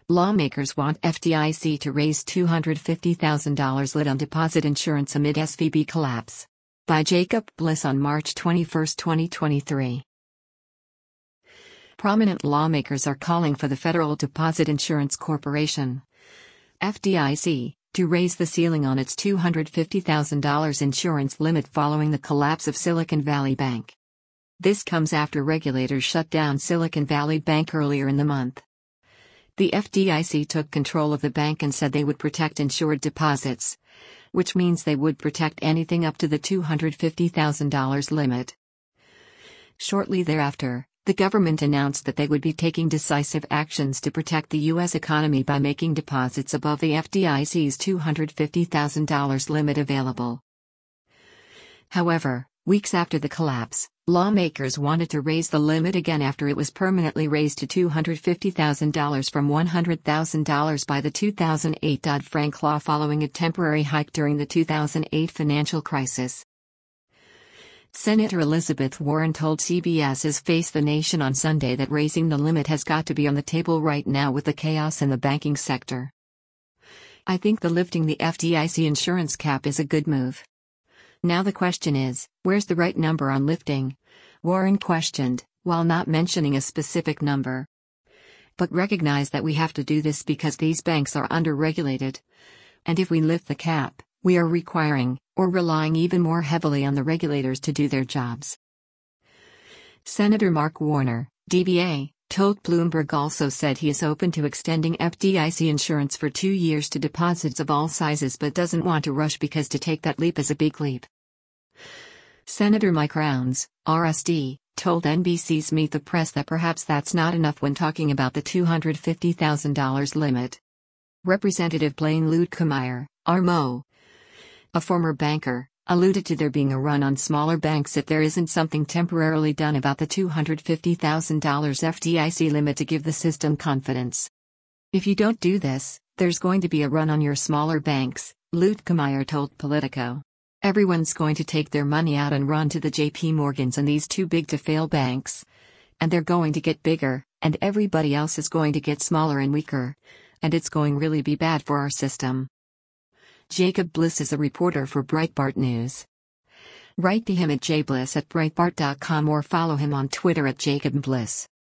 Lawmakers want FDIC to raise $250,000 lit on deposit insurance amid SVB collapse. By Jacob Bliss on March 21, 2023. Prominent lawmakers are calling for the Federal Deposit Insurance Corporation, FDIC, to raise the ceiling on its $250,000 insurance limit following the collapse of Silicon Valley Bank. This comes after regulators shut down Silicon Valley Bank earlier in the month. The FDIC took control of the bank and said they would protect insured deposits, which means they would protect anything up to the $250,000 limit. Shortly thereafter, the government announced that they would be taking decisive actions to protect the U.S. economy by making deposits above the FDIC's $250,000 limit available. However, weeks after the collapse, lawmakers wanted to raise the limit again after it was permanently raised to $250,000 from $100,000 by the 2008 Dodd-Frank law following a temporary hike during the 2008 financial crisis. Senator Elizabeth Warren told CBS's Face the Nation on Sunday that raising the limit has got to be on the table right now with the chaos in the banking sector. "I think the lifting the FDIC insurance cap is a good move. Now the question is, where's the right number on lifting?" Warren questioned, while not mentioning a specific number. "But recognize that we have to do this because these banks are under-regulated. And if we lift the cap, we are requiring, or relying even more heavily on the regulators to do their jobs." Senator Mark Warner, DBA, told Bloomberg also said he is open to extending FDIC insurance for 2 years to deposits of all sizes but doesn't want to rush because to take that leap is a big leap. Senator Mike Rounds, RSD, told NBC's Meet the Press that perhaps that's not enough when talking about the $250,000 limit. Representative Blaine Luetkemeyer, RMO, a former banker, alluded to there being a run on smaller banks if there isn't something temporarily done about the $250,000 FDIC limit to give the system confidence. "If you don't do this, there's going to be a run on your smaller banks," Luetkemeyer told Politico. "Everyone's going to take their money out and run to the JP Morgans and these too big to fail banks. And they're going to get bigger, and everybody else is going to get smaller and weaker. And it's going really be bad for our system." Jacob Bliss is a reporter for Breitbart News. Write to him at jbliss@breitbart.com or follow him on Twitter at @JacobBliss.